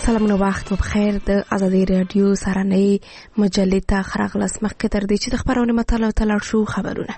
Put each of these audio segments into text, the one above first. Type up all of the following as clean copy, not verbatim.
سلامونه وخت مو بخیر. د ازادي رادیو سرانه مجلې ته خراغلاس مخکې تر دې چې د خبرونه مطالعه تلل شو خبرونه.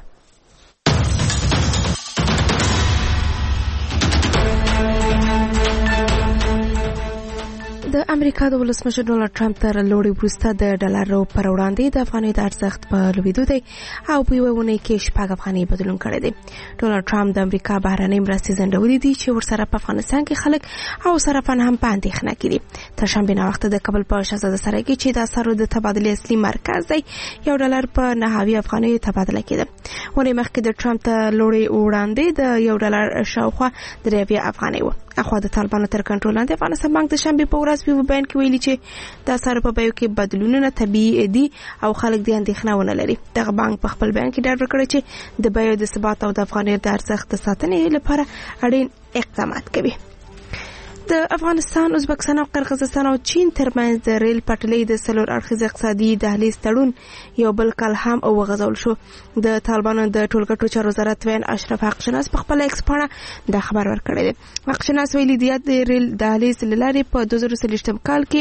د امریکا د ولسمشر ډونالد ټرمپ تر لوړې وروسته د ډالرو پر وړاندې د افغانۍ د ارزښت په لوړېدو دی او په یوه اونۍ کې 6 افغانۍ بدلون کړی دی. ډونالد ټرمپ د امریکا بهرنۍ مرستې ځنډولې دي چې ورسره په افغانستان کې خلک او صرافان هم په اندېښنه کې دي. تر شنبې ناوخته د کابل په شهزاده سرای کې چې د اسعارو د تبادلې اصلي مرکز دی یو ډالر په 9 افغانۍ تبادله کېده. ونې مخکې د ټرمپ ته لوړې وړاندې د یو ډالر شاوخوا 3 افغانۍ و. اخوا د طالبانو تر کنټرول لاندې افغانستان بانک د شنبې په ورځ په بیان کې ویلي چې د اسعارو په بیو کې بدلونونه طبیعي دي او خلک د اندېښنه ونه لري. دغه بانک په خپل بیان کې ډاډ ورکړی چې د بیو د ثبات او د افغانۍ د ارزښت د ساتنې لپاره اړین اقدامات کوي. د افغانستان، ازبکستان او قرغیزستان او چین ترمنځ د ریل پټلۍ د څلور اړخیز اقتصادي دهلیز تړون یو بل کال هم وغځول شو. د طالبانو د ټولګټو چارو وزارت وین اشرف حقشناس په خپل ایکس پاڼه دا خبر ورکړی دی. حقشناس ویلي دی د ریل دهلیز لارې په 2023 کال کې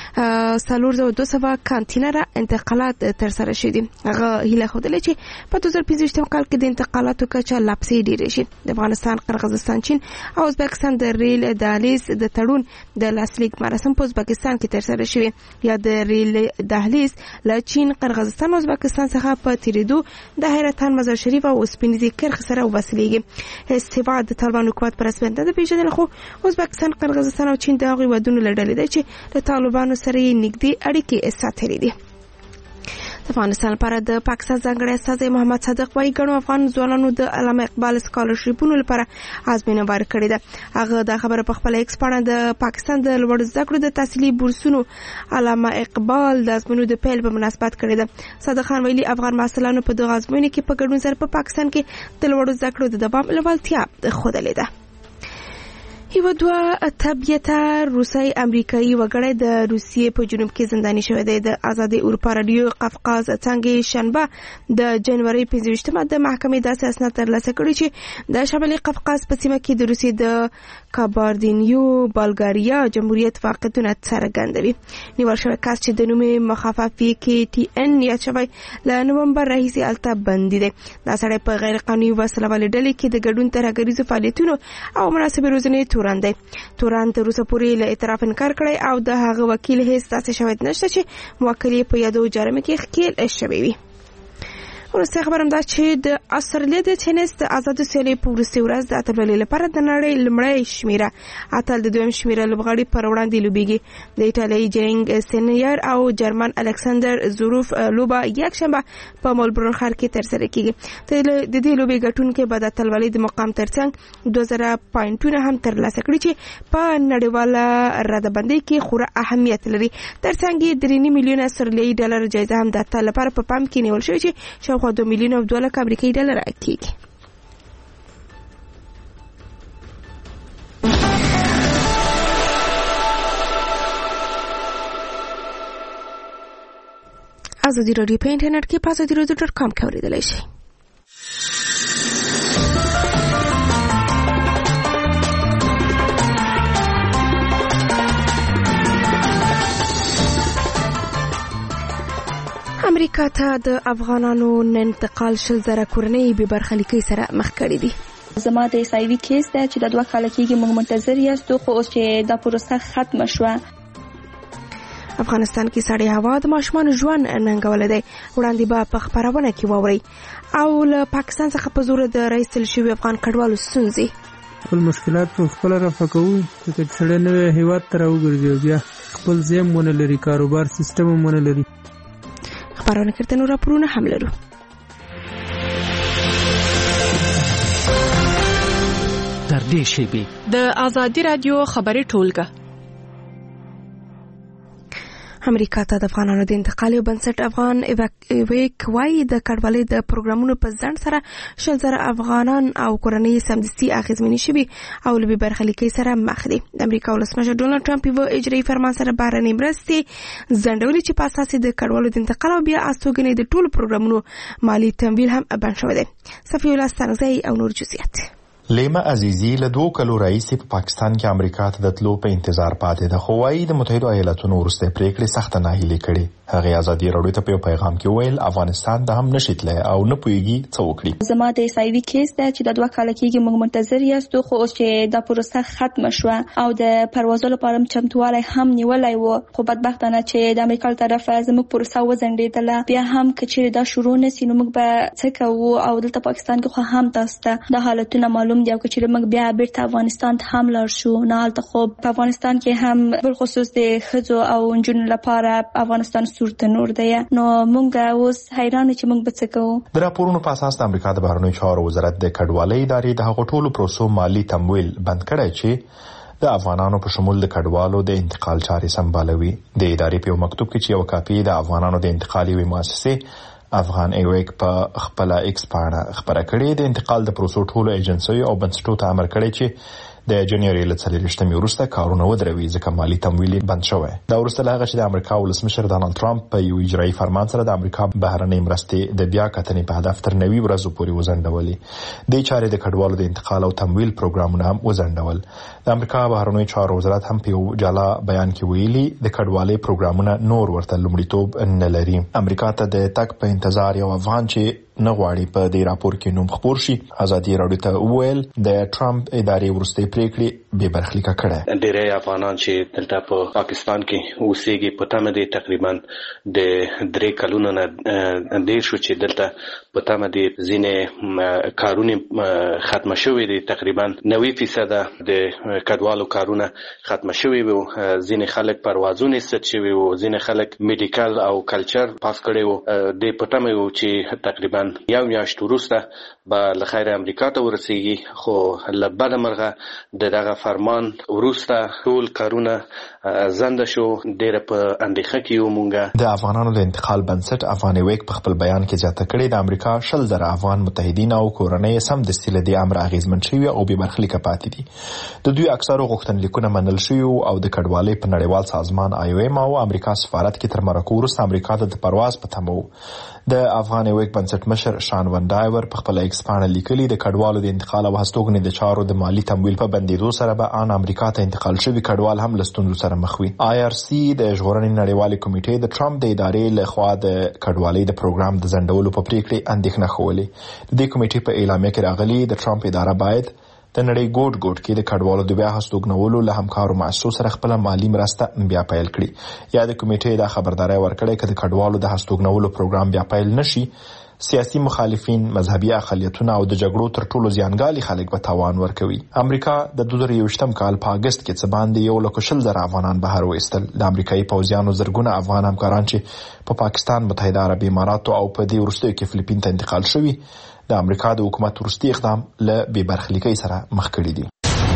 4200 کانتینره انتقالات تر سره شوي دي. هغه هیله ښودلې چې په 2025 کال کې د انتقالاتو کچه لا پسې ډیره شي. د افغانستان، قرغیزستان، چین او ازبکستان د ریل دهلیز د تړون د لاسلیک مراسم په ازبکستان کې تر سره شوي. یا د ریل دهلیز له چین، قرغیزستان او ازبکستان څخه په تیریدو د حیرتان، مزار شریف او اوسپنیزي کرښې سره وباسلېږي. استفاده د طالبان حکومت پر رسمیت نه ده پیژندل، خو ازبکستان، قرغیزستان او چین د هغوی ودونو له ډلې دی چې د طالبانو سره یې نږدې اړیکې ساتلې دي. د افغانستان لپاره د پاکستان ځانګړی استازی محمد صادق وايي ګڼو افغان ځوانانو د علامه اقبال سکالرشیپونو لپاره ازموینه ورکړې ده. هغه دا خبره په خپل ایکس پاڼه د پاکستان د لوړ زده کړو د تحصیلي بورسونو علامه اقبال د ازموینو د پیل په مناسبت کړې ده. صادق خان ویلي افغان محصلانو په دغه ازموینه کې په ګډون سره په پاکستان کې د لوړ زده کړو د دوام لېوالتیا ښودلې ده. یو دوه طبيعته روسي امریکایي وګړی د روسیې په جنوب کې زنداني شوی دی. د آزادي اروپا رادیو قفقاز څنګه شنبه د جنوري 25مه د محکمې داسې اسناد ترلاسه کړي چې د شمالي قفقاز په سیمه کې د روسیې د کاباردینیو بلغاریا جمهوریت واقعیتونه څرګندوي. نیول شوی کس چې د نوم مخفف KTN یاد شوی له نومبر راهیسې هلته بندي دی. دا سړی په غیر قانوني وسله والې ډلې کې د ګډون ترهګریزو فعالیتونو او مناسبې روزنې تورن دی. تورن تر اوسه پورې له اعتراف انکار کړی او د هغه وکیل هیڅ داسې شواهد نشته چې موکل یې په یادو جرمه کې ښکیل شوی وي. ورسته خبرم دا چې د استرالیا د ټینس د آزاد سیالۍ په وروستۍ ورځ د اتلولۍ لپاره د نړۍ لومړی شمیره اتل د دویم شمیره لوبغاړي پر وړاندې لوبېږي. د ایټالۍ جینګ سینیر او جرمن الکساندر زوروف لوبه یکشنبه په ملبورن ښار کې ترسره کیږي. د دې لوبې ګټونکي به د اتلولۍ د مقام ترڅنګ 2000 پوینټونه هم ترلاسه کړي چې په نړیواله ردبندۍ کې خورا اهمیت لري. ترڅنګ یې 3 میلیونه استرالیایي ډالر جایزه هم د اتل لپاره په پام کې نیول شوې چې شاوخوا 2 میلیونه او 2 لک امریکایي ډالر کېږي. ازادي رادیو په انټرنیټ کې په azadieradio.com کې اوریدلای شئ. امریکا ته د افغانانو انتقال 10,000 کورنۍ به برخلیکۍ سره مخ کړي دي. زما د ایسایوي کیس ده چې د 2 کال کېږي موږ منتظر یاستو، خو اوس چې دا پروسه ختم شوه. افغانستان کې سړې هوا د ماشومان ژوند ننګولې دی. وړاندې به په خبرونه کې واوري او له پاکستان څخه په زور د رایستل شوي افغان کډوالو ستونزې. خپل مشکلات په خپل رفع کوو، چې سړی نوې هیواد ته راوګرځي بیا خپل ځای مونږ لري، کاروبار سیستم مونږ لري. خبرونه کړه نو راپورونه هم لرو. تر دې شیبې د ازادي رادیو خبري ټولګه. امریکا ته د افغانانو د انتقال یو بنسټ افغان ایویک وايي د کډوالۍ د پروګرامونو په ځند سره 10,000 افغانان او کورنۍ سمدستي اغیزمنې شوي او له برخلیکۍ سره مخ دي. د امریکا ولسمشر ډونالد ټرمپ یو اجرایي فرمان سره بهرنۍ مرستې ځنډولې چې په اساس د کډوالو د انتقال او بیا استوګنې د ټولو پروګرامونو مالی تمویل هم بند شوی دی. صفی الله ستانزی او نور جزئیات. لیما عزیزی له 2 کلو راهیسې په پاکستان کې امریکا ته د تلو په انتظار پاتې ده، خو وايي د متحده ایالاتونو وروستۍ پریکړې سخته ناهیلي کړې. هغه ازادي راډیو ته په پیغام کې ویل افغانستان د هم نشي تللی او نه پوهیږي څه وکړي. زما د ایسایوي کیس ده چې د 2 کال کېږي موږ منتظر یاستو، خو اوس چې دا پروسه ختم شوه او د پروازو لپاره چمتووالی هم نیولای و، خو بدبختانه چې د امریکا له طرفه زموږ پروسه وځنډېدله. بیا هم که چیرې دا شروع نشي نو موږ به څه کوو، او دلته پاکستان کې خو هم تاسو ته د حالتونه معلوم دي، او که چیرې موږ بیا بیرته افغانستان ته هم لاړ شو نو هلته خو په افغانستان کې هم بالخصوص د ښځو او نجونو لپاره افغانستان سور تنور دی، نو موږ اوس حیران چې موږ به څه کوو. د راپورونو په اساس د امریکا د بهرنیو چارو وزارت د کډوالۍ ادارې د هغو ټولو پروسو مالی تمویل بند کړی چې د افغانانو په شمول د کډوالو د انتقال چارې سمبالوي. د ادارې په یو مکتوب کې چې یو کاپي د افغانانو د انتقال یوې مؤسسې افغان ایویک په خپل ایکس پاڼه خبره کړې، د انتقال د پروسو ټولو ایجنسیو او بنسټونو ته امر کړی چې د جنوري له 24 وروسته کارونه ودروي ځکه مالی تمویل بند شوی. دا وروسته له هغه چې د امریکا ولسمشر ډانلډ ټرمپ په یو اجرایي فرمان سره د امریکا بهرنۍ مرستې د بیا کتنې په هدف تر 90 ورځو پورې وځنډولې. د چارې د کډوالو د انتقال او تمویل پروګرامونه هم وځنډول. د امریکا بهرنیو چارو وزارت هم په یو جلا بیان کې ویلي د کډوالۍ پروګرامونه نور ورته لومړیتوب نه لري. امریکا ته د تک په انتظار یو افغان چې نه غواړي په دې راپور کې نوم خپور شي ازادي راډیو ته وویل د ټرمپ ادارې وروستۍ پریکړې بې برخلیکه کړه. ډېری افغانان چې دلته په پاکستان کې اوسېږي په تمه دي تقریبا د 3 کلونو نه ډېر شو چې دلته په تمه دي ځینې کارونه ختمه شوي دي، تقریبا 90% د کډوالو کارونه ختمه شوي وو. ځینې خلک پروازونه ست شوي وو، ځینې خلک میډیکل او کلچر پاس کړي وو. د په تمه وو چې تقریبا یو میاشت وروسته به له خیره امریکا ته ورسیږي، خو له بده مرغه دغه فرمان وروسته ټول کارونه زنده شو. ډېر په اندېښه کې یو مونږه. د افغانانو د انتقال بنسټ افغان ایویک په خپل بیان کې زیاته کړې د امریکا 100,000 افغان متحدین او کورنۍ سم د سیل د امر اغیزمن شوی او بې برخلیکه پاتې دي. د دوی اکثرو غوښتنلیکونه منل شوي او د کډوالۍ په نړیوال سازمان IOM او امریکا سفارت کې تر مرکو وروسته امریکا ته د پرواز په تمه وو. د افغان ایویک بنسټ مشر شان ون ډایور په خپل ایکس پاڼه لیکلي د کډوالو د انتقال او هستوګنې د چارو د مالی تمویل په بندیدو سره به ان امریکا ته انتقال شوي کډوال هم له ستونزو سره مخ وي. IRC د ژغورنې نړیوالې کمیټې د ټرمپ د ادارې له خوا د کډوالۍ د پروګرام د ځنډولو په پریکړې اندېښنه ښولې. د دې کمیټې په اعلامیه کې راغلي د ټرمپ اداره باید د نړۍ ګوټ کې د کډوالو د بیا هستوګنولو له همکارو مؤسسو سره خپل مالی مرسته بیا پیل کړي. یا د کمیټې د خبرداري ورکړې چې د کډوالو د هستوګنولو پروګرام بیا پیل نشي سیاسي مخالفین، مذهبي اقلیتونه او د جګړو تر ټولو زیانګالي خلک به تاوان ورکوي. امریکا د 2021 کال په اگست کې څه باندې 1,40,000 افغانان بهر وایستل. د امریکایي پوځیانو زرګونه افغان همکاران چې په پاکستان، متحده عربي اماراتو او په دې وروستیو کې فلیپین ته انتقال شوي د امریکا د حکومت وروستي اقدام له بې برخلیکۍ سره مخ کړي دي.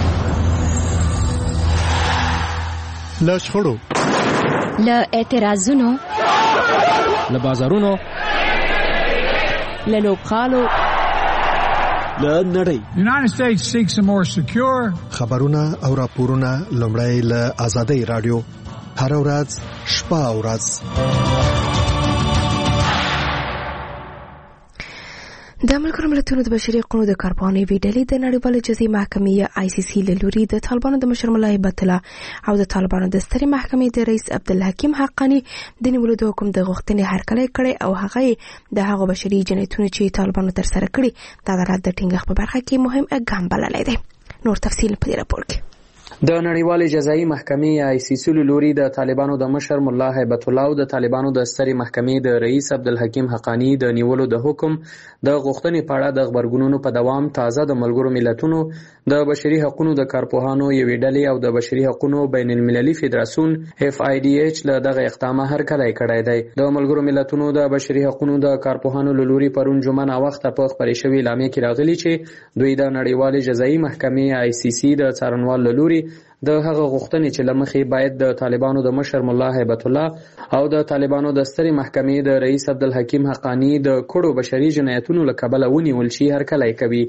له شخړو، له اعتراضونو، له بازارونو، له لوبغالو، له نړۍ. United States seeks a more secure. خبرونه او راپورونه لومړی له ازادي راډیو هر ورځ شپه او ورځ. د ملګرو ملتونو د بشري حقوقو د کارپوهانو ډلې د نړیوالې جزایي محکمې ICC له لوري د طالبانو د مشر ملا هیبت الله او د طالبانو د سترې محکمې د رئیس عبدالحکیم حقانی د نیولو د حکم د غوښتنې هرکلی کړی او هغه د هغو بشري جنایتونو چې طالبانو ترسره کړي د عدالت د ټینګښت په برخه کې مهم ګام بللی دی. نور تفصیل په دې راپور کې. د نړیوالې جزایي محکمې ICC له لوري د طالبانو د مشر ملا هیبت الله او د طالبانو د سترې محکمې د رئیس عبدالحکیم حقانی د نیولو د حکم د غوښتنې په اړه د غبرګونونو په دوام تازه د ملګرو ملتونو د بشري حقوقو د کارپوهانو یوې ډلې او د بشري حقوقو بین المللي فدراسیون FIDH له دغه اقدام هرکلی کړی دی. د ملګرو ملتونو د بشري حقوقو د کارپوهانو له لوري پرون جمعه ناوخته په خپرې شوې اعلامیه کې راغلي چې دوی د نړیوالې جزایي محکمې ICC د څارنوال له لوري د هغه غوښتنې چې لمخې باید د طالبانو د مشر ملا هیبت الله او د طالبانو د سترې محکمې د رئیس عبدالحکیم حقانی د کړو بشري جنایتونو له کبله ونیول شي هرکلی کوي.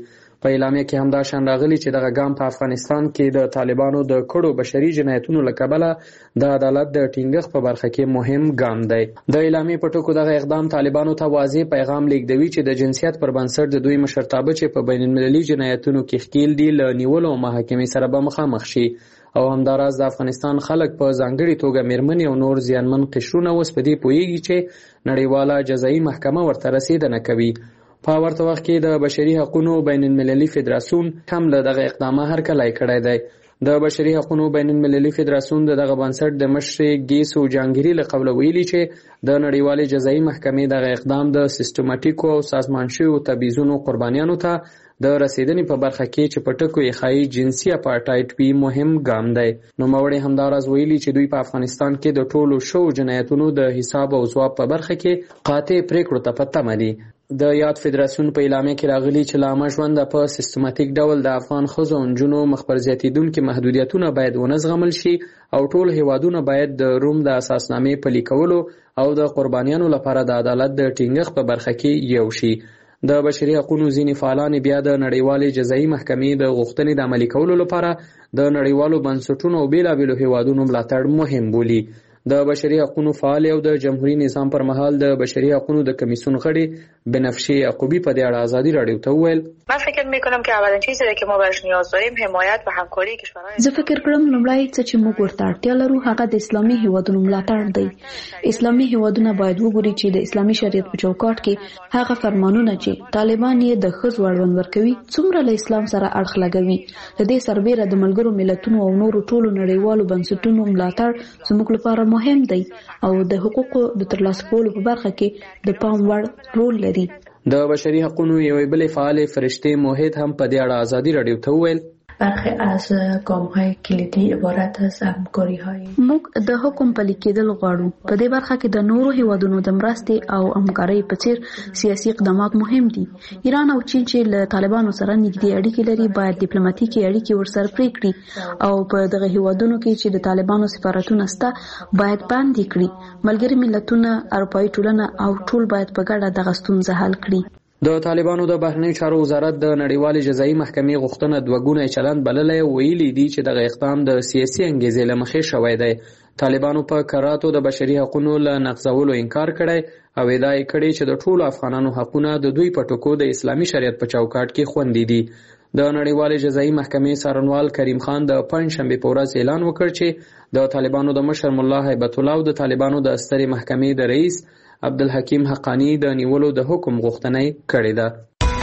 په اعلامیه کې همدا شان راغلي چې دغه ګام په افغانستان کې د طالبانو د کړو بشري جنایتونو له کبله د عدالت د ټینګښت په برخه کې مهم ګام دی. د اعلامیې په ټکو دغه اقدام طالبانو ته واضح پیغام لیږدوي چې د جنسیت پر بنسټ د دوی مشرتابه چې په بین المللي جنایتونو کې ښکیل دي له نیولو او محاکمې سره به مخامخ شي او همداراز د افغانستان خلک په ځانګړي توګه میرمنې او نور زیانمن قشرونه اوس په دې پوهیږي چې نړیواله جزایي محکمه ورته رسیدنه کوي. په ورته وخت کې د بشري حقوقو بین المللي فدراسیون هم له دغه اقدامه هرکلی کړی دی. د بشري حقوقو بین المللي فدراسیون دغه بنسټ د مشر ګیسو جانګيري له قبل ویلي چې د نړیوالې جزایي محکمې دغه اقدام د سیستماتیکو او سازمان شویو تبعیضونو قربانیانو ته د رسیدنې په برخه کې چې په ټکو یې ښایي جنسي اپارټایډ وي مهم ګام دی. نوموړي همداراز ویلي چې دوی په افغانستان کې د ټولو شوو جنایتونو د حساب او ځواب په برخه کې قاطع پریکړو ته په تمه دي. د یاد فدراسیون په اعلامیه کې راغلي چې له عامه ژونده په سیستماتیک ډول د افغان ښځو او نجونو مخ پر زیاتېدونکي محدودیتونه باید ونه زغمل شي او ټول هیوادونه باید د روم د اساسنامې پلي کولو او د قربانیانو لپاره د عدالت د ټینګښت په برخه کې یو شي. د بشري حقوقو ځینې فعالان بیا د نړیوالې جزایي محکمې د غوښتنې د عملي کولو لپاره د نړیوالو بنسټونو او بیلابیلو هیوادونو ملاتړ مهم بولي. د بشري حقوقو فعال او د جمهوریت نظام پر مهال د بشري حقوقو د کمیسیون غړي بنفشه یعقوبی په دې اړه آزادی رادیو ته وویل من فکر میکنم که اولین چیزی که ما بهش نیاز داریم حمایت و همکاری کشورهای زه فکر کوم لومړی څه چې موږ ورته اړتیا لرو هغه د اسلامي هیوادونو ملاتړ دی. اسلامي هیوادونه باید وګوري چې د اسلامي شریعت په چوکاټ کې هغه فرمانونه چې طالبان یې د ښځو اړوند ورکوي څومره له اسلام سره اړخ لګوي. د دې سربېره د ملګرو ملتونو او نورو ټولو نړیوالو بنسټونو ملاتړ زموږ لپاره مهم دی او د حقوقو د ترلاسه کولو په برخه کې د پام وړ رول لري. د بشري حقوقو یوې بلې فعالې فرشته موحد هم په دې اړه آزادی رادیو ته وویل برخی از گام‌های کلیدی عبارت از همکاری‌های موږ د حکم پلي کېدل غواړو. په دې برخه کې د نورو هیوادونو د مرستې او همکارۍ په څیر سیاسي اقدامات مهم دي. ایران او چین چې له طالبانو سره نږدې اړیکې لري باید ډیپلوماټیکي اړیکې ورسره پرې کړي او په دغه هیوادونو کې چې د طالبانو سفارتونه شته باید باندې کړي. ملګري ملتونه، اروپایي ټولنه او ټول باید په ګډه دغه ستونزه حل کړي. د طالبانو د بهرنیو چارو وزارت د نړیوالې جزایي محکمې غوښتنه دوه ګونی چلند بللی ویلي دي چې دغه اقدام د سیاسي انګیزې له مخې شوی دی. طالبانو په کراتو د بشري حقوقو له نقضولو انکار کړی او ادعا یې کړې چې د ټولو افغانانو حقونه د دوی په ټکو د اسلامي شریعت په چوکاټ کې خوندي دي. د نړیوالې جزایي محکمې څارنوال کریم خان د پنځشنبې په ورځ اعلان وکړ چې د طالبانو د مشر ملا هیبت الله او د طالبانو د سترې محکمې د رئیس عبدالحکیم حقانی د نیولو د حکم غوښتنه کړې ده.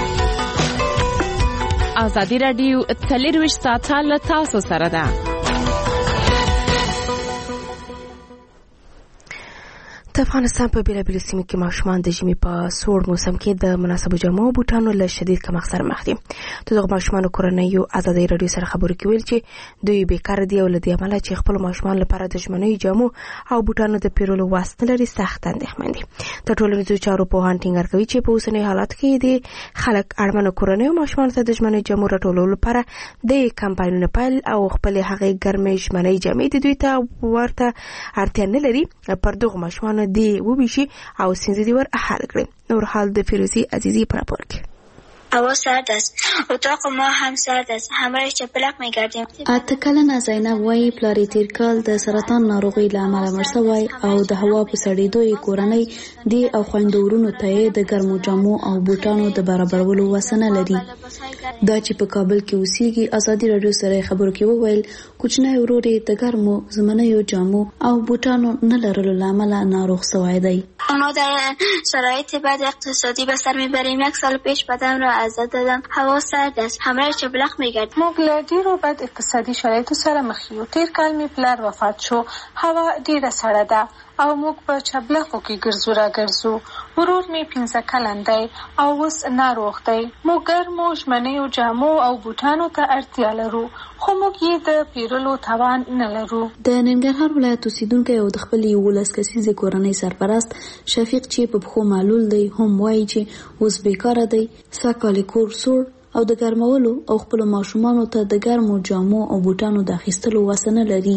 ازادي رادیو 24 ساعته له تاسو سره ده. د افغانستان په بیلابیلو سیمو کې ماشومان د ژمي په سوړ موسم کې د مناسبو جامو او بوټانو له شدید کمښت سره مخ دي. د دغو ماشومانو کورنیو ازادي رادیو سره خبرو کې ویل چې دوی بیکاره دي او له دې امله چې خپل ماشومان لپاره د ژمنیو جامو او بوټانو د پیرلو وس نه لري سخت اندېښمن دي. د ټولنیزو چارو پوهان ټینګار کوي چې په اوسني حالت کې د خلک اړمنو کورنیو ماشومانو ته د ژمنیو جامو راټولولو لپاره د کمپاینونو پیل او خپل هغې ګرمې ژمنۍ جامې د دوی ته ورته اړتیا نه لري پر دغو ماشومانو دی وبیشي او سنځي دی ور حل کړي. نور حال د فیروزی عزیزی پر راپور کې هوا سرد است. اتاق ما هم سرد است. همراهش چپلق می‌گردیم. اته کلنه زینب وایي پلار یې تیر کال د سرطان ناروغۍ له امله مړ شوی او د هوا په سړېدو یې کورنۍ دی او خویندو ورونو ته یې د ګرمو جامو او بوټانو د برابرولو وس نه لري. دا چې په کابل کې اوسېږي ازادي رادیو سره خبرو کې وویل کوچنی ورور یې د ګرمو زمنیو جامو او بوټانو نه لرلو له امله ناروغ شوی دی. ما در شرایط بد اقتصادی به سر میبریم. 1 سال پیش بدم را از دست دادم. هوا سرد است. همراه چپلق میگردیم. موږ له ډیرو بد اقتصادي شرایطو سره مخ یو. تیر کال می پلار وفات شو. هوا ډیره سړه ده او موږ په چپلقو کې ګرځو را ګرځو. ورور می 15 کلن دی او اوس ناروغ دی. موږ ګرمو ژمنیو جامو او بوټانو ته اړتیا لرو خو موږ یې د پیرلو توان نه لرو. د ننګرهار ولایت اوسیدونکی او د خپلې 11 کسیزې کورنۍ سرپرست شفیق چې په پښو معلول دی هم وایي چې اوس بیکاره دی. سږکال کور سوړ او د ګرمولو او خپل ماشومانو ته د ګرمو جامو او بوټانو د اخیستلو وس نه لري.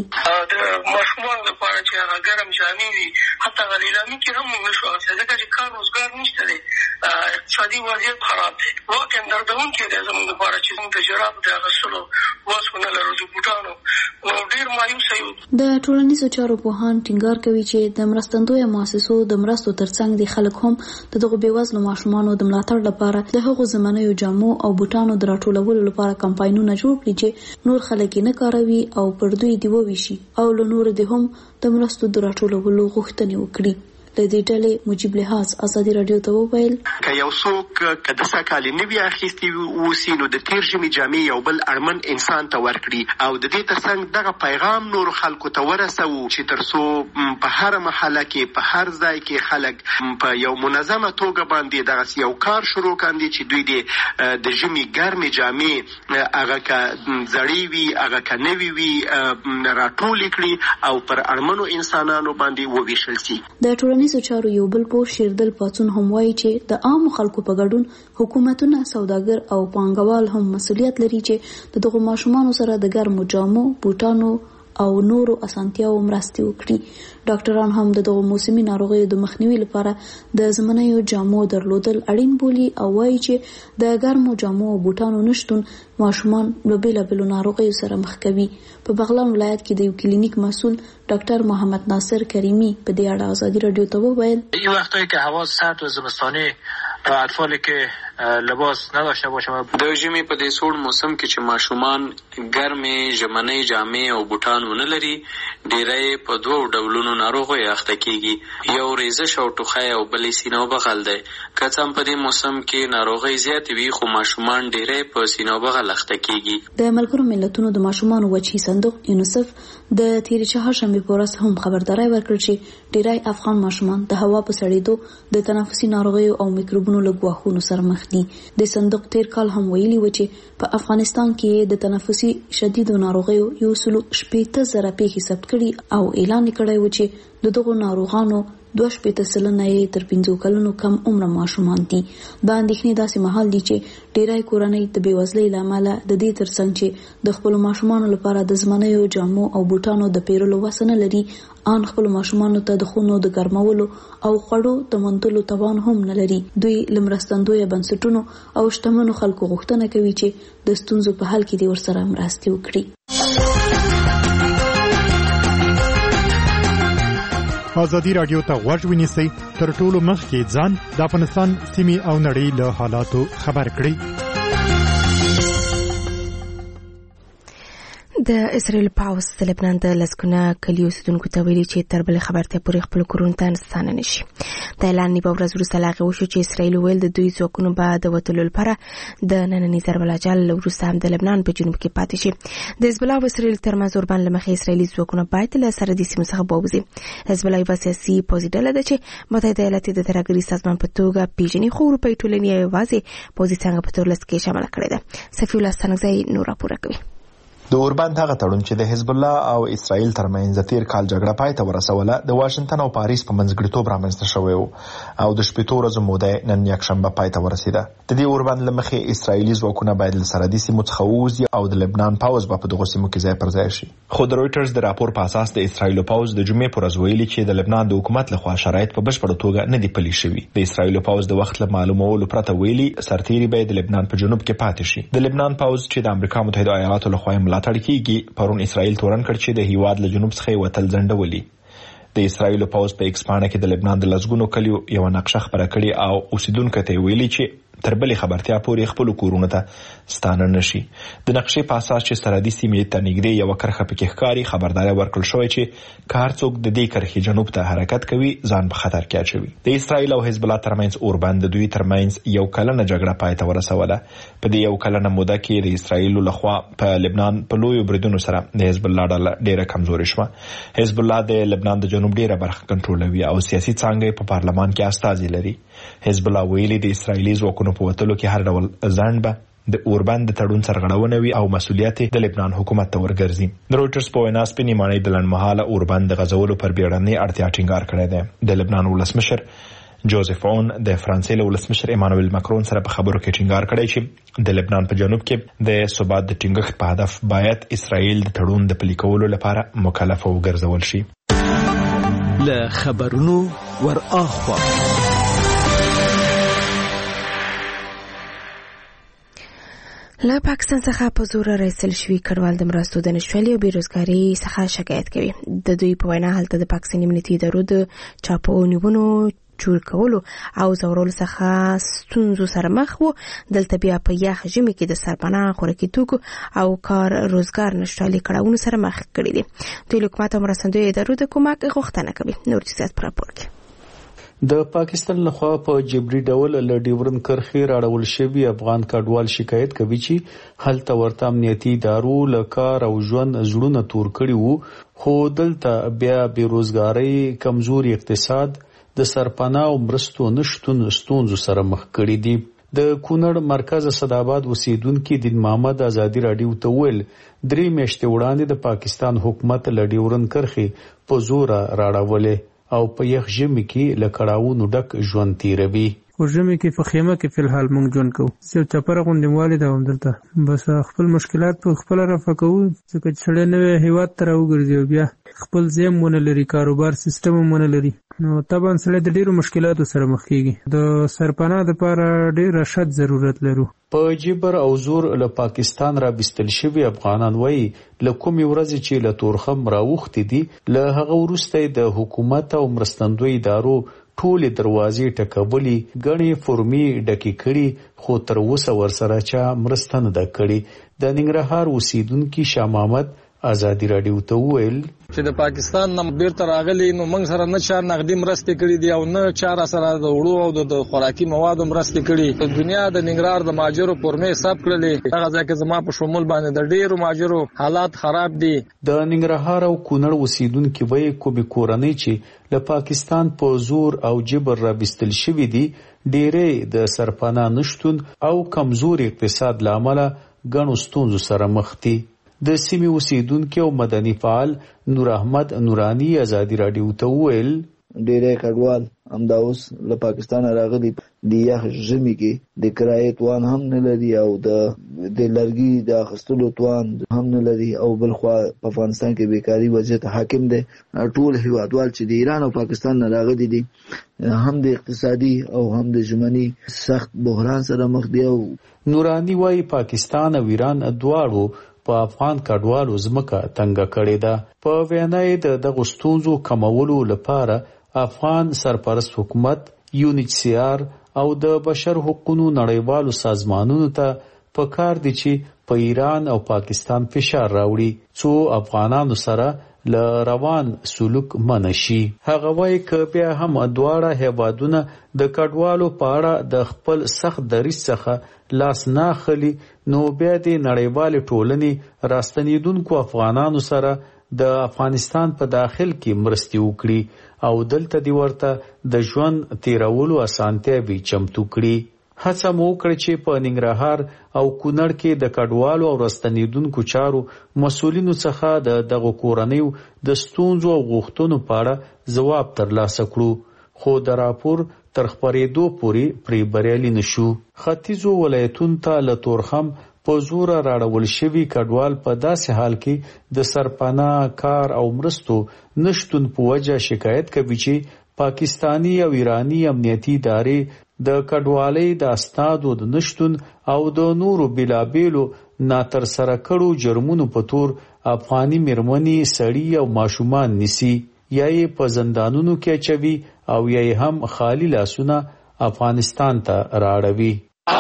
د ماشومانو لپاره چې هغه ګرم جامې وي، حتی هغه لیلامي کې هم موږ نشو اخیستی ځکه چې کار روزګار نشته دی، اقتصادي وضعیت خراب دی. واقعا دردونکی دی زموږ لپاره چې موږ د جراب د اخیستلو وس ونه لرو د بوټانو، نو ډېر مایوسه یو. د ټولنیزو چارو پوهان ټینګار کوي چې د مرستندویه مؤسسو د مرستو ترڅنګ د خلک هم د دغو بېوزلو ماشومانو د ملاتړ لپاره د هغو زمنیو جامو او بوټانو د راټولولو لپاره کمپاینونه جوړ کړي چې نور خلک یې نه کاروي او پر دوی دې وویشي او له نورو دې هم د مرستو د راټولولو غوښتنې وکړي. له دې ډلې مجیب لحاظ ازادي راډیو ته وویل که یو څوک که د سکالي نوي اخیستي اوسي نو د تیر ژمي جامې یو بل اړمن انسان ته ورکړي او د دې ترڅنګ دغه پیغام نور خلکو ته ورسوو چې تر څو په هر محله کې په هر ځای کې خلک په یو منظمه توګه باندې دغه یو کار شروع کاندي چې دوی د ژمي ګرمې جامې هغه که زړې وي هغه که نوي وي راټولې کړي او پر اړمنو انسانانو باندې وویشل شي. د ټولنیزو چارو یو بل پوه شیردل پاڅون هم وایي چې د عامو خلکو په ګډون حکومتونه، سوداګر او پانګوال هم مسؤلیت لري چې د دغو ماشومانو سره د ګرمو جامو، بوټانو او نورو اسانتیاو مرستې وکړي. ډاکټران هم د دغو موسمي ناروغیو د مخنیوي لپاره د زمنیو جامو درلودل اړین بولي او وایي چې د ګرمو جامو او بوټانو نشتون ماشومان له بېلابېلو ناروغیو سره مخ کوي. په بغلان ولایت کې د یو کلینیک مسؤل ډاکټر محمد ناصر کریمی په دې اړه ازادي راډیو ته وویل این وقتایی که هوا سرد و زمستانی اطفالی که لباس نداشته باشه د ژمي په دې سوړ موسم کې چې ماشومان ګرمې ژمنۍ جامې او بوټان ونه لري، ډېری په دوو ډولونو ناروغیو اخته کېږي. یو ریزش او ټوخی او بل سینه او بغل دی. که څه هم په دې موسم کې ناروغۍ زیاتې وي خو ماشومان ډېری په سینه او بغل اخته کېږي. د ملګرو ملتونو د ماشومانو وجهي صندوق یونیسف د تېرې چهارشنبې په ورځ هم خبرداری ورکړ چې ډېری افغان ماشومان د هوا په سړېدو د تنفسي ناروغیو او میکروبونو له ګواښونو سره مخ دي. د صندوق تیر کال هم ویلي و چې په افغانستان کې د تنفسي شدیدو ناروغیو 160,000 پیښې ثبت کړي او اعلان کړی و چې د دغو ناروغانو 2% تر 15 کلونو کم عمر ماشومان دي. دا اندېښنې داسې مهال دي چې ډېری کورنۍ د بېوزلۍ له امله د دې ترڅنګ چې د خپلو ماشومانو لپاره د زمنیو جامو او بوټانو د پیرلو وس نه لري، ان خپلو ماشومانو ته د خونو د ګرمولو او خوړو د موندلو توان هم نه لري. دوی له مرستندویه بنسټونو او شتمنو خلکو غوښتنه کوي چې د ستونزو په حل کې دې ورسره مرستې وکړي. ازادي راډیو ته غوږ ونیسئ، تر ټولو مخکې ځان د افغانستان سیمې او نړۍ له حالاتو خبر کړئ. د اسرائیل پاوز د لبنان د لسګونه کلیو اوسیدونکو ته ویلي چې تر بلې خبرتیا پورې خپل کورونو ته ستانه نشي. د اعلان نیمه ورځ وروسته لا هغې وشو چې اسرائیل وویل د دوی ځواکونو به د وتلو لپاره د ننني ضرب العجل وروسته هم د لبنان په جنوب کې پاتې شي. د حزب الله او اسرائیل ترمنځ اوربند له مخې اسرائیلي ځواکونه باید له سرحدي سیمو څخه ووځي. حزب الله یوه سیاسي پوځي ډله ده چې متحده ایالات د ترهګرۍ سازمان په توګه پیژني، خو اروپایي ټولنې یوازې پوځي څانګه په تور لست کې شامله کړې ده. صفي الله ستانکزی نور راپور کوي. د اوربند هغه تړون چې د حزب الله او اسرائیل ترمنځ د تیر کال جګړه پای ته ورسوله د واشنگټن او پاریس په منځګړیتوب رامنځته شوی و او د شپږ ورځو موده نن یکشنبه پای ته ورسیده. د دې اوربند له مخې اسرائیلي ځواکونه باید له سرحدي سیمو څخه ووځي او د لبنان پوځ به په دغو سیمو کې ځای پر ځای شي. خو د رویټرز د راپور په اساس د اسرائیلو پوځ د جمعې پر ورځ ویلي چې د لبنان د حکومت لخوا شرایط په بشپړه توګه نه دي پلي شوي. د اسرائیلو پوځ د وخت له معلومولو پرته ویلي سرتیري به د لبنان په جنوب کې پاتې شي. د لبنان پوځ چې د امریکا متحده ایالاتو لخوا ملاتړ کیږي پرون اسرائیل تورن کړ چې د هیواد له جنوب څخه وتل ځنډولي. د اسرائیلو پوځ په ایکس پاڼه کې د لبنان د لسګونو کلیو یو نقشه خبره کړې او اوسیدونکو ته ویلي چې تر بلې خبرتیا پورې خپل کورونه ته ستانه نشي. د نقشې په اساس چې سرحدي سیمې ته نږدې یو کرخه پکې ښکاري خبرداري ورکړل شوې چې کار څوک د دې کرخې جنوب ته حرکت کوي ځان په خطر کې اچوي. د اسرائیل او حزب الله ترمنځ اوربند د دوی ترمنځ یو کلنه جګړه پای ته ورسوله. په دې یو کلنه موده کې د اسرائیل لخوا په لبنان په لویو بریدونو سره د حزب الله ډېره کمزوري شوه. حزب الله د لبنان د جنوب ډېره برخه کنټرولوي او سیاسي څانګې په پارلمان کې استازي لري. حزب الله ویلي د اسرائیلي ځواکونو په وتلو کې هر ډول ځنډ به د اوربند د تړون سرغړونه وي او مسؤلیت د لبنان حکومت ته ورګرځي. د رویټرز په وینا سپینې ماڼۍ د لنډمهاله اوربند د غځولو پر بیړنۍ اړتیا ټینګار کړی دی. د لبنان ولسمشر جوزف اون د فرانسې له ولسمشر ایمانوئل ماکرون سره په خبرو کې ټینګار کړی چې د لبنان په جنوب کې د ثبات د ټینګښت په هدف باید اسرائیل د تړون د پلي کولو لپاره مکلف وګرځول شي. له خبرونو ور اخوا له پاکستان څخه په زور راایستل شوي کډوال د مرستو د نشتوالي او بیروزګارۍ څخه شکایت کوي. د دوی په وینا هلته د پاکستاني امنیتي ادارو د چاپو نیولو جوړ کولو او زورولو څخه ستونزو سره مخ وو. دلته بیا په یخ ژمي کې د سرپناه خوراکي توکو او کار روزګار نشتوالي کړاوونو سره مخ کړي دي. دوی حکومت او مرستندوی ادارو د کومک غوښتنه کوي. نور جزئیات په راپور کې. د پاکستان لخوا په جبري ډول له ډیورن کرخي راړول شوی افغان کډوال شکایت کوي چې هلته ورته امنیتي ادارو له کار او ژوند زړونه تور کړي وو، خو دلته بیا بیروزګارۍ، کمزوري اقتصاد، د سرپناه او مرستو نشتون ستونزو سره مخ کړي دي. د کونړ مرکز اسداباد اوسیدونکو دین محمد ازادي رادیو ته ویل 3 میاشتې وړاندې د پاکستان حکومت له ډیورن کرخي په زور راړولې او په یخ ژمي کې له کړاوونو ډک ژوند تیروي. په ژمي کې په خیمه کې فلحال مونږ ژوند کوو. سیو چپره غوندې والد او دلته بس خپل مشکلات په خپل رفع کوو، ځکه چې سړی نوې هیواد ته راوګرځي او بیا خپل ځای مونه لري، کاروبار سیستم مونه لري، نو طبعا سړی د ډیرو مشکلاتو سره مخ کیږي. د سرپناه لپاره ډیر رشد ضرورت لرو. په جبر او زور له پاکستان را بستل شوی افغانان وایي له کومې ورځې چې له تورخم راوختي دي له هغه وروسته د حکومت او مرستندوی ادارو ټولې دروازې ټکولې، غني فرمي ډکې کړي، خو تر اوسه ورسره چا مرسته نه ده کړې. د ننګرهار اوسیدونکو شاه محمد ازادي رادیو ته ویل چې د پاکستان نه بیرته راغلي نو موږ سره نه چا نقدي مرستې کړې دي او نه چا سره د وړو او د خوراکي موادو مرستې کړې. په دنیا د ننګرهار د ماجرو پرمې حساب کړلې، هغه ځکه زما په شمول باندې د ډیرو ماجرو حالات خراب دي. د ننګرهار او کونړ اوسیدونکو وایي کومې کورنۍ چې له پاکستان په زور او جبر را بستل شوی دي ډیرې د سرپناه نشتون او کمزوري اقتصاد لامل ګڼو ستونزو سره مخ دي. د سیمې اوسیدونکو او مدني فعال نور احمد نورانی ازادي رادیو ته ویل ډېرې کډوال همدا اوس له پاکستان راغلي د یخ ژمي کې د کرایې توان هم نه لري او د لرګي د اخیستلو توان هم نه لري او بلخوا په افغانستان کې بیکاري وضعیت حاکم دی. ټول هیوادوال چې د ایران او پاکستان نه راغلي دي هم د اقتصادي او هم د ژمني سخت بحران سره مخ دي. او نورانی وايي پاکستان او ایران دواړو په افغان کډوالو ځمکه تنګه کړې ده. په وینا د دغو ستونزو کمولو لپاره افغان سرپرست حکومت، UNHCR او د بشر حقوقو نړیوالو سازمانونو ته پکار دي چې په ایران او پاکستان فشار راوړي څو افغانانو سره له روان سلوک منشي. هغه وایي که بیا هم دواړه هیوادونه د کډوالو په اړه د خپل سخت دریځ څخه لاس نه اخلي نو بیا د نړیوالې ټولنې راستنیدونکو افغانانو سره د افغانستان په داخل کې مرستې وکړي او دلته دی ورته د ژوند تیرولو اسانتیاوې چمتو کړي. هڅه مو وکړه چې په ننګرهار او کونړ کې د کډوالو او راستنیدونکو چارو مسؤلینو څخه د دغو کورنیو د ستونزو او غوښتنو په اړه ځواب ترلاسه کړو، خو د راپور تر خپرېدو پورې پرې بریالي نشو. ختیځو ولایتونو ته له تورخم په زوره راړول شوي کډوال په داسې حال کې د سرپناه، کار او مرستو نشتون په وجه شکایت کوي چې پاکستانی او ایرانی امنیتي ادارې د کډوالۍ د اسنادو د نشتون او د نورو بېلابېلو ناترسره کړو جرمونو په تور افغاني میرمنې، سړي او ماشومان نیسي، یا یې په زندانونو کې اچوي او یا یې هم خالی لاسونه افغانستان ته راړوي.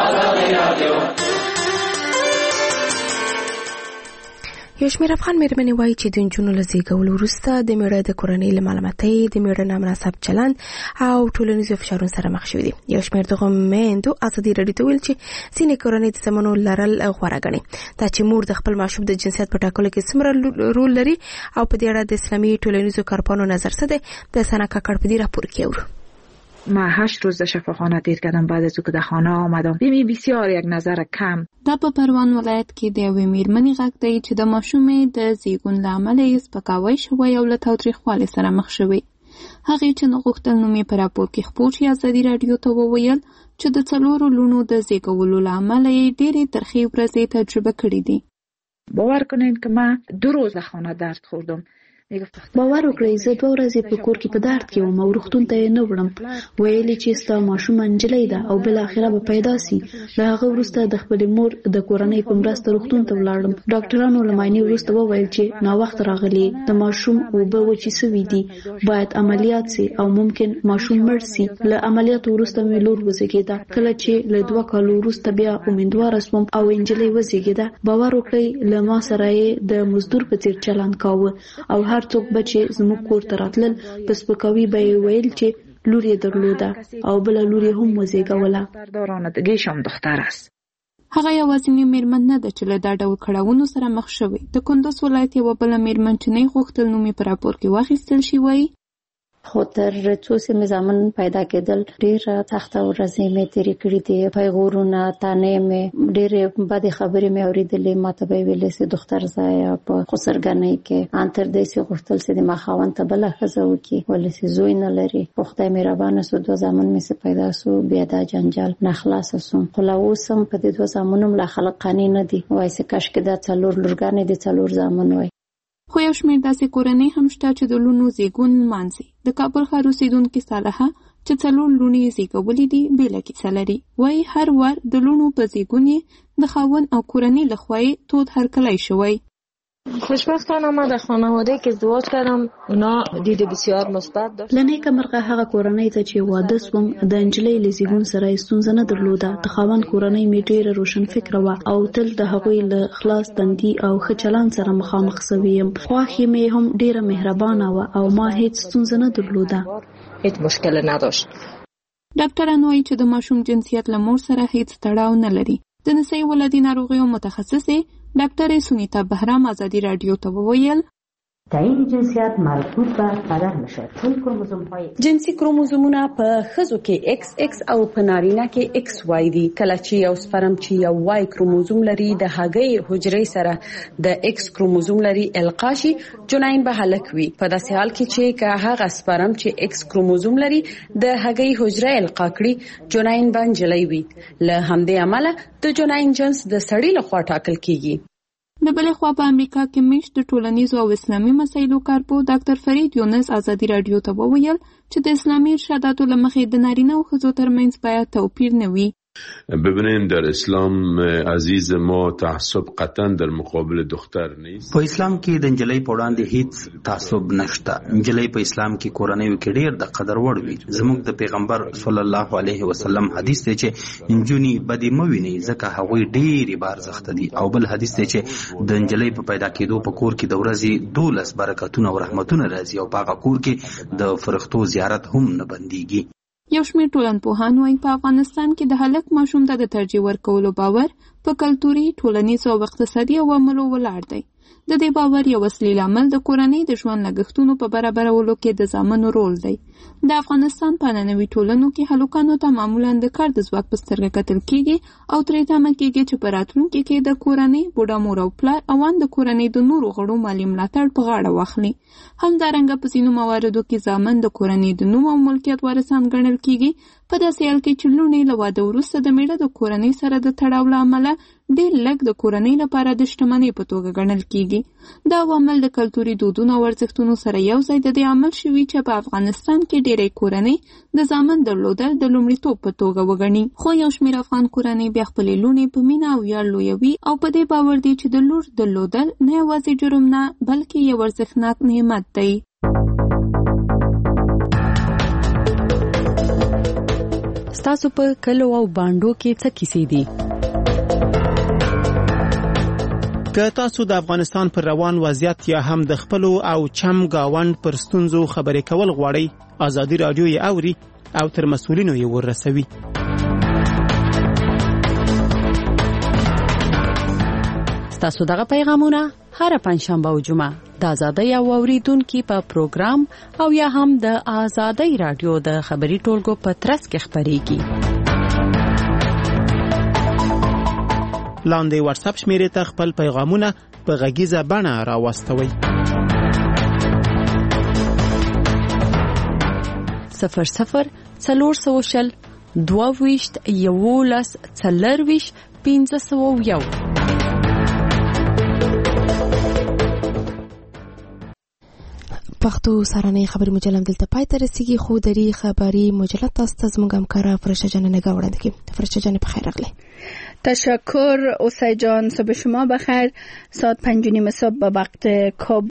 یو شمېر افغان مېرمنې وایي چې د نجونو له زیږولو وروسته د مېړه د کورنۍ له ملامتۍ، د مېړه نامناسب چلند او ټولنیزو فشارونو سره مخ شوي دي. یو شمېر دغو میندو ازادي رادیو ته ویل چې ځینې کورنۍ د زامنو لرل غوره ګڼي. دا چې مور د خپل ماشوم د جنسیت په ټاکلو کې څومره رول لري او په دې اړه د اسلامي ټولنیزو کارپانو نظر څه دی، د ثنا کاکړ په دې راپور کې اورو. من 8 روز در شفاخانه دیر کردم بعد از او که در خانه آمدم. ببین بسیار یک نظر کم. دا په پروان ولایت کې د یوې میرمنې غږ دی چې د ماشومې د زیږون له امله یې سپکاوی شوی او له تاوتریخوالي سره مخ شوی. هغې چې نه غوښتل نوم یې په راپور کې خپور شي ازادي راډیو ته وویل چې د 4 لوڼو د زیږولو له امله یې ډېرې ترخې ورځې تجربه کړې دي. باور کنین که من 2 روز خانه درد خوردم. باور وکړئ زه 2 ورځې په کور کې په درد کې وم او روغتون ته یې نه وړم. ویلې چې ستا ماشوم نجلۍ ده او بل اخره به پیدا سي. له هغه وروسته د خپلې مور د کورنۍ په مرسته روغتون ته ولاړم. ډاکټرانو له معاینې وروسته وویل چې ناوخت راغلی د ماشوم اوبه وچې سوي دي، باید عملیات سي او ممکن ماشوم مړ سي. له عملیات وروسته مې لور وزېږېده. کله چې له 2 کالو وروسته بیا امیندواره سوم او نجلۍ وزېږېده. باور وکړئ له ما سره یې د مزدور په څیر چلند کاوه او هر څوک بچي زموږ کور ته راتلل په سپکاوي به یې ویل چې لور یې درلوده او بله لور یې هم وزېږوله. هغه یوازینی میرمن نه ده چې له دا ډول کړاوونو سره مخ شوې. د کندوز ولایت یوه بله میرمن چې نه غوښتل نوم یې په راپور کې واخیستل شي وایي خو تر څو چې مې زامن پیدا کېدل ډېره سخته ورځې مې تېرې کړې دي. پیغورونه تانې مې ډېرې بدې خبرې مې اورېدلې. ماته به یې ویلې چې دختر ځایه په خسرګنۍ کې ان تر دې چې غوښتل چې د ما خاوند ته بله ښځه وکړي ولې چې زوی نه لري. خو خدای مهربانه شو 2 زامن مې چې پیدا شو بیا دا جنجال نه خلاصه شوم. خو لا اوس هم په دې 2 زامنو لا خلک قانع نه دي. وایي چې کاشکې دا 4 لورګانې دي 4 زامن وای. خو یو شمېر داسې کورنۍ هم شته چې د لوڼو زیږون لمانځي. د کابل ښار اوسېدونکې صالحه چې 4 لوڼې یې زیږولې دي بېله کیسه لري. وایي هر وار د لوڼو په زیږون یې د خاوند او کورنۍ له خوا یې تود هرکلی شوی. خوشبختانه ما در خانواده که ازدواج کردم اونا دید بسیار مثبت داشت. له نیکه مرغه هغه کورنۍ ته چې واده سوم د نجلۍ له زیږون سره یې ستونزه نه درلوده. د خاوند کورنۍ مې ډېره روشن فکره وه او تل د هغوی له خلاص تندي او ښه چلند سره مخامخ سوی یم. خواښې مې هم ډېره مهربانه وه او ما هیڅ ستونزه نه درلوده. هیڅ مشکل نداشت. ډاکټران وایي چې د ماشوم جنسیت له مور سره هیڅ تړاو نه لري. د نسایي ولادي ناروغیو متخصصې ډاکټر سونیتا بهرام ازادي راډیو ته وویل تعیین جنسیت مربوط به پدر میشه چون کروموزوم‌های جنسي کروموزومونه په ښځو کې XX او په نارینه کې XY دي. کله چې یو سپرم چې یو Y کروموزوم لري د هګۍ حجرې سره د X کروموزوم لري القا شي جنین به هلک وي. په داسې حال کې چې که هغه سپرم چې X کروموزوم لري د هګۍ حجره القا کړي جنین به نجلۍ وي. له همدې امله د جنین جنس د سړي لخوا ټاکل کیږي. د بلې خوا په امریکا کې میشت د ټولنیزو او اسلامي مسایلو کارپو ډاکټر فرید یونس ازادي راډیو ته وویل چې د اسلامي ارشاداتو له مخې د نارینه او ښځو ترمنځ باید توپیر نه وي. ببینید در اسلام عزیز ما تعصب قطعا در مقابل دختر نیست. په اسلام کې د نجلۍ په وړاندې هیڅ تعصب نشته. نجلۍ په اسلام کې کورنیو کې ډېر د قدر وړ وي. زموږ د پیغمبر صلی الله علیه وسلم حدیث دی چې نجونې بدې مه وینئ ځکه هغوی ډېرې با ارزښته دي. او بل حدیث دی چې د نجلۍ په پیدا کېدو په کور کې د ورځې 12 برکتونه او رحمتونه راځي او په هغه کور کې د فرښتو زیارت هم نه بندېږي. یو شمېر ټولنپوهان وایي په افغانستان کې د هلک ماشوم ته د ترجیح ورکولو باور په کلتوري، ټولنیزو او اقتصادي عواملو ولاړ دی. د دې باور یو اصلي لامل د کورنۍ د ژوند لګښتونو په برابرولو کې د زامنو رول دی. د افغانستان په نننوي ټولنو کې هلکانو ته معمولا د کار د ځواک په سترګه کتل کیږي او ترې تمه کیږي چې په راتلونکي کې د کورنۍ بوډا مور او پلار او ان د کورنۍ د نورو غړو مالي ملاتړ په غاړه واخلي. همدارنګه په ځینو مواردو کې زامن د کورنۍ د نوم او ملکیت وارثان ګڼل کیږي. په داسې حال کې چې لوڼې له واده وروسته د میړه د کورنۍ سره د تړاو له امله ډېر لږ د کورنۍ لپاره د شتمنۍ په توګه ګڼل کیږي. دا عوامل د کلتوري دودونو او ارزښتونو سره یو ځای د دې عامل شوي چې په افغانستان کې ډېری کورنۍ د زامن درلودل د لومړیتوب په توګه وګڼي. خو یو شمېر افغان کورنۍ بیا خپلې لوڼې په مینه او ویاړ لویوي او په دې باور دي چې د لور درلودل نه یوازې جرم نه بلکې یو ارزښتناک نعمت دی. ستاسو په کلو او باندو کې څه کیسې دي؟ که تاسو د افغانستان پر روان وضعیت یا هم د خپلو او چم گاوند پر ستونزو خبرې کول غواړئ، ازادي راډیو یې اوري او تر مسؤلینو یې ورسوي. ستاسو دغه پیغامونه هر پنځشنبه او جمعه د ازادۍ او اوریدونکو په پروګرام او یا هم د ازادۍ راډیو د خبري ټولګو په ترڅ کې خبريږي. لاندې واتس اپ شمیرې ته خپل پیغامونه په غږیزه بڼه راوستوئ. 00 420 22 11 40 501. پښتو سارنې خبري مجله دلته پای ته رسیږي، خو دري خبري مجله تاسو ته زموږ همکاره فرشته جان نگاه وړاندې کوي. فرشته جان په خیر راغلی. تشکر اوسای جان، صبح شما بخیر. ساعت 5:30 صبح به وقت کابل